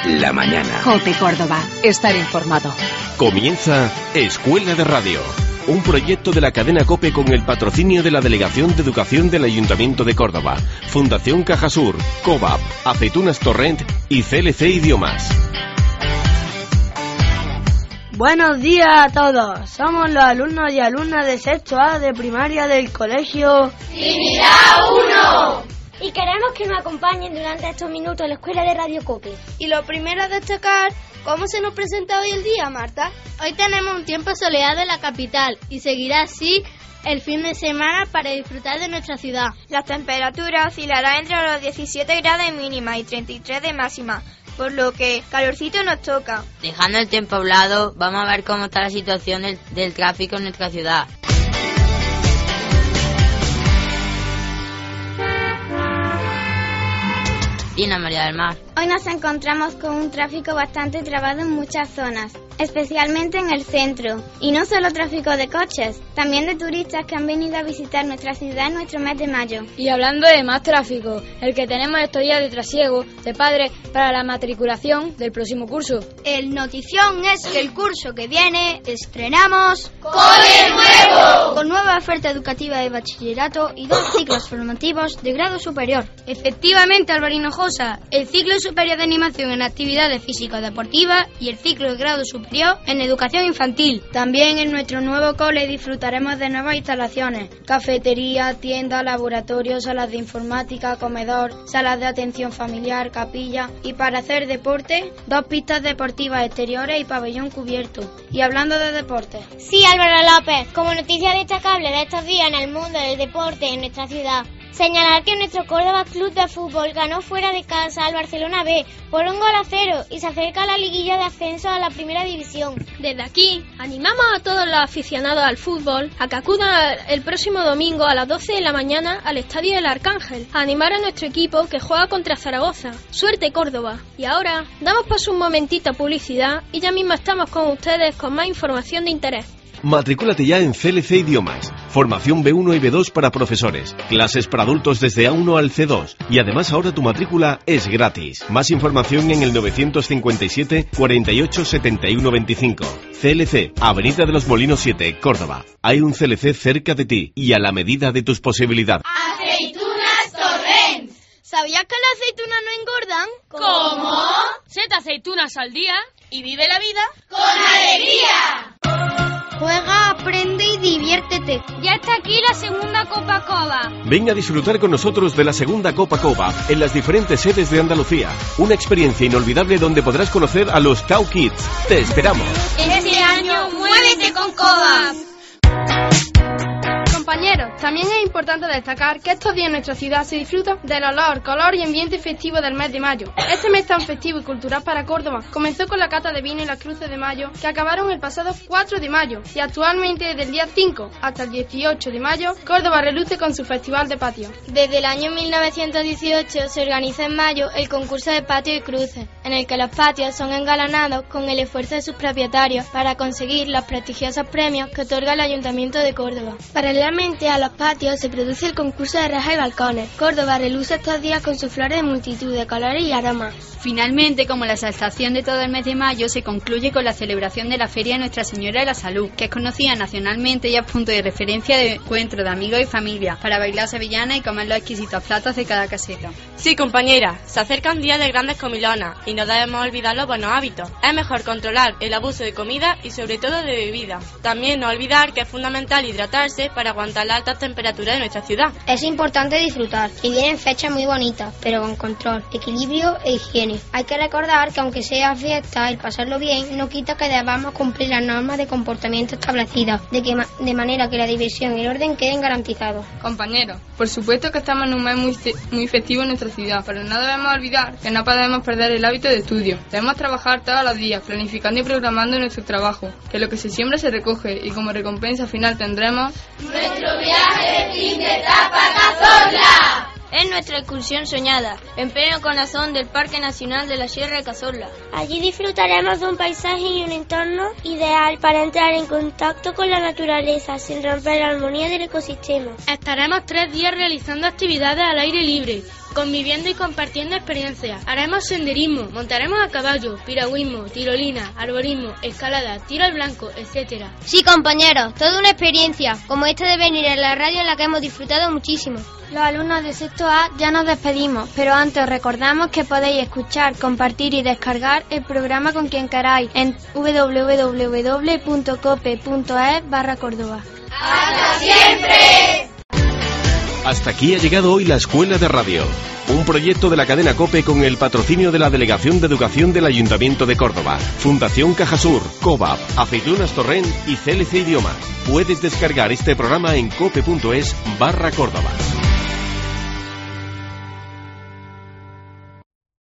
la mañana. COPE Córdoba. Estar informado. Comienza Escuela de Radio, un proyecto de la cadena COPE con el patrocinio de la Delegación de Educación del Ayuntamiento de Córdoba, Fundación Cajasur, COVAP, Aceitunas Torrent y CLC Idiomas. Buenos días a todos. Somos los alumnos y alumnas de sexto A de primaria del colegio Trinidad 1. Y queremos que nos acompañen durante estos minutos en la Escuela de Radio COPE. Y lo primero a destacar, ¿cómo se nos presenta hoy el día, Marta? Hoy tenemos un tiempo soleado en la capital y seguirá así el fin de semana para disfrutar de nuestra ciudad. Las temperaturas oscilarán entre los 17 grados de mínima y 33 de máxima, por lo que calorcito nos toca. Dejando el tiempo hablado, vamos a ver cómo está la situación del tráfico en nuestra ciudad. Dina María del Mar. Hoy nos encontramos con un tráfico bastante trabado en muchas zonas, especialmente en el centro. Y no solo tráfico de coches, también de turistas que han venido a visitar nuestra ciudad en nuestro mes de mayo. Y hablando de más tráfico, el que tenemos estos días de trasiego de padres para la matriculación del próximo curso. El notición es que el curso que viene estrenamos ¡Cole Nuevo! Con nueva oferta educativa de bachillerato y 2 ciclos formativos de grado superior. Efectivamente, Álvaro Hinojosa, el ciclo superior de animación en actividades físico-deportivas y el ciclo de grado superior en educación infantil. También en nuestro nuevo cole disfrutaremos de nuevas instalaciones: cafetería, tienda, laboratorio, salas de informática, comedor, salas de atención familiar, capilla y para hacer deporte, 2 pistas deportivas exteriores y pabellón cubierto. Y hablando de deporte. Sí, Álvaro López, como noticia destacable de estos días en el mundo del deporte en nuestra ciudad, señalar que nuestro Córdoba Club de Fútbol ganó fuera de casa al Barcelona B por 1-0 y se acerca a la liguilla de ascenso a la primera división. Desde aquí, animamos a todos los aficionados al fútbol a que acudan el próximo domingo a las 12 de la mañana al Estadio del Arcángel a animar a nuestro equipo que juega contra Zaragoza. ¡Suerte, Córdoba! Y ahora, damos paso un momentito a publicidad y ya mismo estamos con ustedes con más información de interés. Matricúlate ya en CLC Idiomas. Formación B1 y B2 para profesores. Clases para adultos desde A1 al C2. Y además ahora tu matrícula es gratis. Más información en el 957 48 71 25. CLC, Avenida de los Molinos 7, Córdoba. Hay un CLC cerca de ti y a la medida de tus posibilidades. ¡Aceitunas Torrent! ¿Sabías que las aceitunas no engordan? ¿Cómo? 7 aceitunas al día y vive la vida ¡con alegría! Juega, aprende y diviértete. Ya está aquí la segunda Copa Cova. Ven a disfrutar con nosotros de la segunda Copa Cova en las diferentes sedes de Andalucía. Una experiencia inolvidable donde podrás conocer a los Cow Kids. ¡Te esperamos! Este año, muévete con Cova. Compañeros, también es importante destacar que estos días en nuestra ciudad se disfruta del olor, color y ambiente festivo del mes de mayo. Este mes tan festivo y cultural para Córdoba comenzó con la cata de vino y las cruces de mayo que acabaron el pasado 4 de mayo y actualmente desde el día 5 hasta el 18 de mayo Córdoba reluce con su festival de patio. Desde el año 1918 se organiza en mayo el concurso de patio y cruces, en el que los patios son engalanados con el esfuerzo de sus propietarios para conseguir los prestigiosos premios que otorga el Ayuntamiento de Córdoba. Paralelamente a los patios se produce el concurso de rejas y balcones. Córdoba reluce estos días con sus flores de multitud de colores y aromas. Finalmente, como la exaltación de todo el mes de mayo, se concluye con la celebración de la Feria de Nuestra Señora de la Salud, que es conocida nacionalmente y es punto de referencia de encuentro de amigos y familia, para bailar sevillana y comer los exquisitos platos de cada caseta. Sí, compañera, se acercan días de grandes comilonas y no debemos olvidar los buenos hábitos. Es mejor controlar el abuso de comida y sobre todo de bebida. También no olvidar que es fundamental hidratarse para aguantar las altas temperaturas de nuestra ciudad. Es importante disfrutar y vienen fechas muy bonitas, pero con control, equilibrio e higiene. Hay que recordar que aunque sea fiesta, el pasarlo bien no quita que debamos cumplir las normas de comportamiento establecidas, de manera que la diversión y el orden queden garantizados. Compañeros, por supuesto que estamos en un mes muy festivo en nuestra ciudad, pero no debemos olvidar que no podemos perder el hábito de estudio. Debemos trabajar todos los días, planificando y programando nuestro trabajo, que lo que se siembra se recoge y como recompensa final tendremos nuestro viaje de fin de etapa a Cazorla. Es nuestra excursión soñada, en pleno corazón del Parque Nacional de la Sierra de Cazorla. Allí disfrutaremos de un paisaje y un entorno ideal para entrar en contacto con la naturaleza sin romper la armonía del ecosistema. Estaremos 3 días realizando actividades al aire libre, conviviendo y compartiendo experiencias. Haremos senderismo, montaremos a caballo, piragüismo, tirolina, arborismo, escalada, tiro al blanco, etc. Sí, compañeros, toda una experiencia, como esta de venir a la radio en la que hemos disfrutado muchísimo. Los alumnos de sexto A ya nos despedimos, pero antes os recordamos que podéis escuchar, compartir y descargar el programa con quien queráis en www.cope.es/Córdoba. ¡Hasta siempre! Hasta aquí ha llegado hoy la Escuela de Radio, un proyecto de la cadena COPE con el patrocinio de la Delegación de Educación del Ayuntamiento de Córdoba, Fundación Cajasur, COVAP, Aceitunas Torrent y CLC Idiomas. Puedes descargar este programa en cope.es/Córdoba.